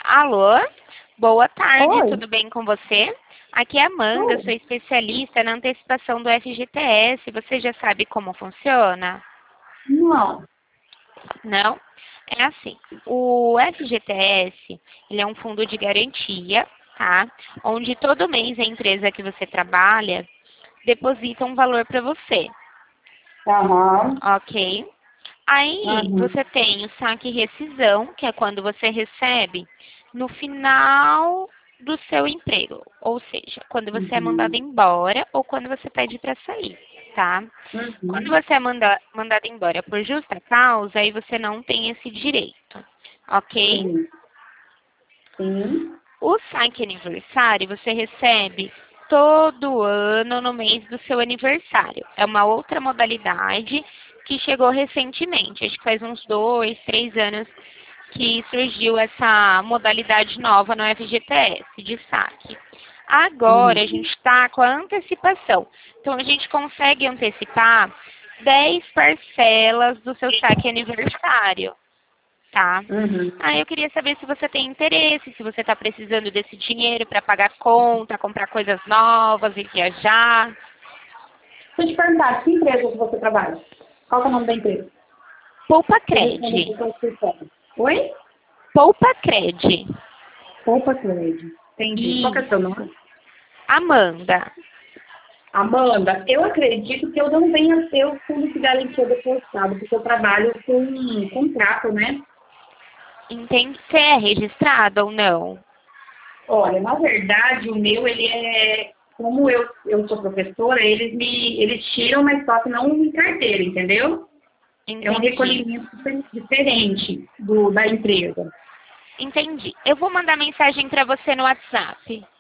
Alô? Boa tarde, Oi. tudo bem com você? Aqui é a Amanda, Oi. sou especialista na antecipação do FGTS. Você já sabe como funciona? Não. Não? É assim, o FGTS, ele é um fundo de garantia, tá? Onde todo mês a empresa que você trabalha deposita um valor para você, Aham. ok? Aí Aham. você tem o saque e rescisão, que é quando você recebe no final do seu emprego, ou seja, quando você é mandado Uhum. embora ou quando você pede para sair, tá? Quando Uhum. você é mandado embora por justa causa, aí você não tem esse direito, ok? Sim. Sim. O saque aniversário você recebe todo ano no mês do seu aniversário. É uma outra modalidade que chegou recentemente, acho que faz uns 2, 3 anos que surgiu essa modalidade nova no FGTS de saque. Agora a Uhum. gente está com a antecipação. Então a gente consegue antecipar 10 parcelas do seu saque aniversário, tá? Uhum. Ah, eu queria saber se você tem interesse, se você está precisando desse dinheiro para pagar conta, comprar coisas novas e viajar. Deixa eu te perguntar, que empresa que você trabalha? Qual que é o nome da empresa? Poupa Eu respondo Cred. aqui para você. Oi? Poupa Cred. Opa, Cleide. Entendi. Qual que é o seu Isso. nome? Amanda. Amanda, eu acredito que eu não venha ter o fundo de garantia depositado, porque eu trabalho com um contrato, né? Entende se é registrado ou não? Olha, na verdade, o meu, ele é, como eu sou professora, eles tiram, mas só que não em carteira, entendeu? É um Entendi. recolhimento diferente da empresa. Entendi. Eu vou mandar mensagem para você no WhatsApp.